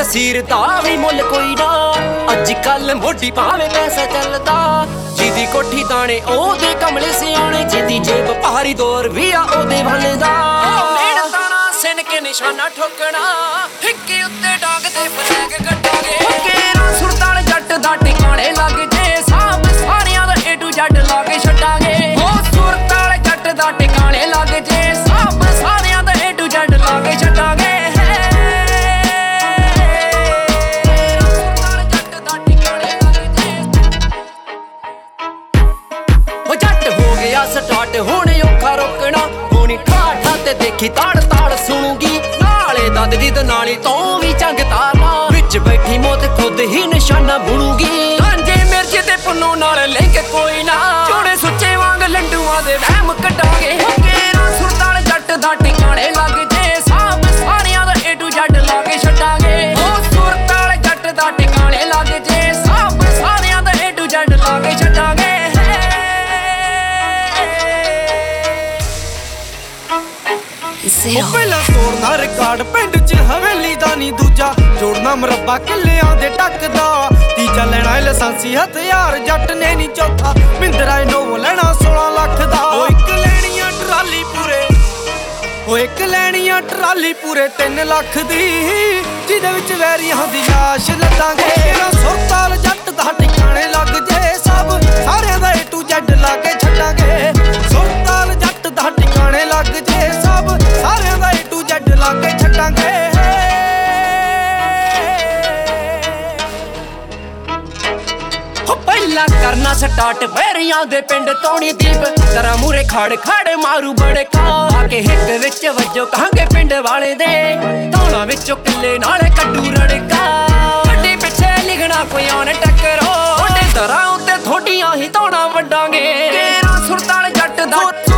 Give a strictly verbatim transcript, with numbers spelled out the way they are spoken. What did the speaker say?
ਜਸੀਰ ਦਾ ਵੀ ਮੁੱਲ ਕੋਈ ਨਾ। ਅੱਜ ਕੱਲ ਮੋਢੀ ਭਾਵੇਂ ਪੈਸਾ ਚੱਲਦਾ, ਜਿਹਦੀ ਕੋਠੀ ਤਾਣੇ ਉਹਦੇ ਕਮਲੇ ਸਿਆਣੇ, ਜਿਹਦੀ ਜੇਬ ਭਾਰੀ ਦੌਰ ਵੀ ਆ ਉਹਦੇ ਵਾਲੇ ਦਾ। ਮਿਹਨਤਾਂ ਨਾਲ ਸਿਨ ਕੇ ਨਿਸ਼ਾਨਾ ਠੋਕਣਾ, ਠਿੱਕੇ ਉੱਤੇ ਡਾਂਗ ਤੇ ਫਲੈਗ ਕੱਟਾਂਗੇ। ਕੇਰਾਂ ਸੁਰਤਾਲ ਜੱਟ ਦਾ ਟਿਕਾਣੇ ਲੱਗ ਜੇ, ਸਾਬ ਸਾਰਿਆਂ ਦਾ ਏ ਟੂ ਜ਼ੈਡ ਲਾ ਕੇ ਛੱਡਾਂਗੇ। ਉਹ ਸੁਰਤਾਲ ਜੱਟ ਦਾ ਟਿਕਾਣੇ ਲੱਗ ਜੇ, ਸਾਬ ਸਾਰਿਆਂ ਦਾ ਏ ਟੂ ਜ਼ੈਡ ਲਾ ਕੇ ਛੱਡਾਂਗੇ। ਸਟਾਰਟ ਹੁਣ ਔਖਾ ਰੋਕਣਾ, ਹੋਣੀ ਠਾਠਾ ਤੇ ਦੇਖੀ ਤਾੜ ਤਾੜ ਸੁਣੂਗੀ। ਨਾਲੇ ਦੰਦ ਦੀ ਨਾਲੀ ਤੋਂ ਵੀ ਚੰਗ ਤਾਰਨਾ, ਵਿੱਚ ਬੈਠੀ ਮੌਤ ਖੁਦ ਹੀ ਨਿਸ਼ਾਨਾ ਬੁਣੂਗੀ। ਕਾਂਜੇ ਮਿਰਚ ਤੇ ਪੁੰਨੂ ਨਾਲ ਲਿੰਕ ਕੋਈ ਨਾ, ਚੋੜੇ ਸੁੱਚੇ ਵਾਂਗ ਲੰਡੂਆਂ ਦੇ ਵਹਿਮ ਕੱਢਾਂਗੇ। ਕੇਰਾਂ ਸੁਰਤਾਲ ਜੱਟ ਦਾ ਟਿਕਾਣੇ ਲੱਗ ਜੇ, ਸਾਬ ਸਾਰਿਆਂ ਦਾ ਏ ਟੂ ਜ਼ੈਡ ਲਾ ਕੇ ਛੱਡਾਂਗੇ। ਉਹ ਸੁਰਤਾਲ ਜੱਟ ਦਾ ਟਿਕਾਣੇ ਲੱਗ ਜੇ, ਸਾਬ ਸਾਰਿਆਂ ਦਾ ਏ ਟੂ ਜ਼ੈਡ ਲਾ ਕੇ ਛੱਡਾਂਗੇ। ਉਹ ਪਹਿਲਾਂ ਤੋੜਨਾ ਰਿਕਾਰਡ ਪਿੰਡ 'ਚ ਹਵੇਲੀ ਦਾ ਨੀ ਦੂਜਾ, ਜੋੜਨਾ ਮਰੱਬਾ ਕਿੱਲਿਆਂ ਦੇ ਟੱਕਦਾ। ਤੀਜਾ ਲੈਣਾ ਲਾਇਸੈਂਸੀ ਹਥਿਆਰ ਜੱਟ ਨੇ ਨੀ ਚੌਥਾ, ਮਿੰਦਰਾ ਇਨੋਵਾ ਲੈਣਾ ਸੋਲਾਂ ਲੱਖ ਦਾ। ਉਹ ਇੱਕ ਲੈਣੀ ਆ ਟਰਾਲੀ ਪੂਰੇ, ਉਹ ਇੱਕ ਲੈਣੀ ਆ ਟਰਾਲੀ ਪੂਰੇ ਤਿੰਨ ਲੱਖ ਦੀ, ਜਿਹਦੇ ਵਿੱਚ ਵੈਰੀਆਂ ਦੀ ਲਾਸ਼ ਲੱਦਾਂਗੇ। ਸੁਰਤਾਲ ਜੱਟ ਦਾ ਟਿਕਾਣੇ ਲੱਗ ਜੇ, ਸਭ ਸਾਰਿਆਂ ਦਾ ਏ ਟੂ ਜ਼ੈਡ ਲਾ ਕੇ ਛੱਡਾਂਗੇ। ਸੁਰਤਾਲ ਜੱਟ ਦਾ ਟਿਕਾਣੇ ਲੱਗ ਜੇ, ਸਭ ਸਾਰਿਆਂ ਦਾ ਏ ਟੂ ਜ਼ੈਡ ਲਾ ਕੇ ਛੱਡਾਂਗੇ। ਪਹਿਲਾਂ ਕਰਨਾ ਸਟਾਰਟ ਵੈਰੀਆਂ ਦੇ ਪਿੰਡ ਤੋਣੀ ਦੀਪ, ਤਰਾ ਮੂਰੇ ਖੜ ਖੜ ਮਾਰੂ ਬੜੇ ਕਾ। ਆ ਕੇ ਹਿੱਕ ਵਿੱਚ ਵੱਜੋ ਕਹਾਂਗੇ ਪਿੰਡ ਵਾਲੇ ਦੇ, ਧੌਣਾ ਵਿੱਚੋਂ ਕਿੱਲੇ ਨਾਲੇ ਕੱਢੂ ਰੜਕਾ। ਗੱਡੀ ਪਿੱਛੇ ਲਿਖਣਾ ਕੋਈ ਆਉਣ ਟੱਕਰੋ, ਤੁਹਾਡੇ ਦਰਾਂ ਉੱਤੇ ਥੋਡੀਆਂ ਹੀ ਧੌਣਾ ਵੱਡਾਂਗੇ। ਕੇਰਾਂ ਸੁਰਤਾਲ ਜੱਟ ਦਾ